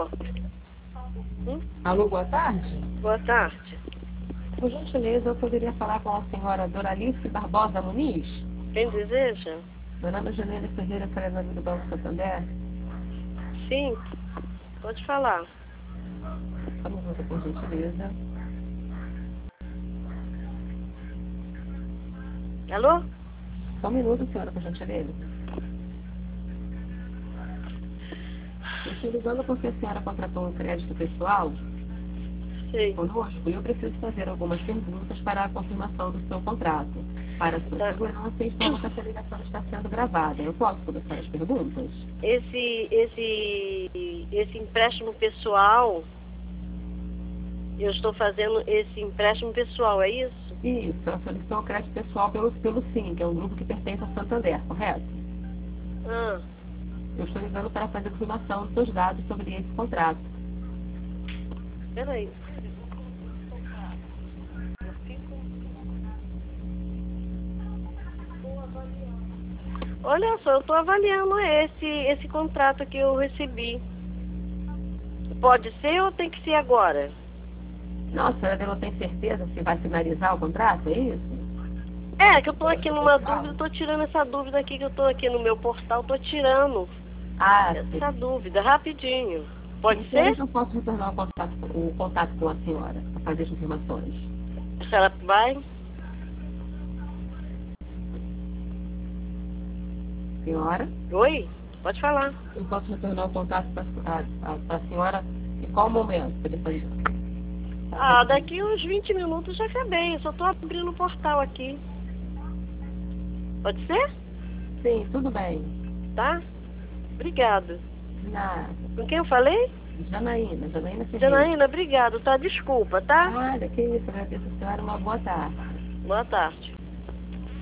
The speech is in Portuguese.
Alô, boa tarde. Boa tarde. Por gentileza, eu poderia falar com a senhora Doralice Barbosa Muniz? Quem deseja? Meu nome é Janine Ferreira, treinadora do Banco Santander. Sim, pode falar. Só um minuto, por gentileza. Alô? Só um minuto, senhora, por gentileza. Eu estou ligando porque a senhora contratou um crédito pessoal Sim. conosco e eu preciso fazer algumas perguntas para a confirmação do seu contrato. Para a sua segurança, e informo que essa ligação está sendo gravada. Eu posso começar as perguntas? Esse empréstimo pessoal, eu estou fazendo esse empréstimo pessoal, é isso? Isso, ela solicitou o crédito pessoal pelo SIM, que é um grupo que pertence ao Santander, correto? Ah, Eu estou ligando para fazer confirmação dos seus dados sobre esse contrato. peraí. Olha só, eu estou avaliando esse contrato que eu recebi. Pode ser ou tem que ser agora? Nossa, a senhora não tem certeza se vai finalizar o contrato, é isso? É, que eu estou aqui numa dúvida, estou tirando essa dúvida aqui, que eu estou aqui no meu portal, estou tirando essa dúvida, rapidinho. Pode ser? Eu posso retornar o contato com a senhora para fazer as informações. A senhora vai? Senhora? Oi? Pode falar. Eu posso retornar o contato para a senhora em qual momento? Para fazer? Daqui uns 20 minutos já acabei. Eu só estou abrindo o portal aqui. Pode ser? Sim, tudo bem. Tá? Obrigada. Nada. Com quem eu falei? Janaína Ferreira. Janaína, obrigado, tá? Desculpa, tá? Nada, que isso. Agradeço a senhora. Uma boa tarde. Boa tarde.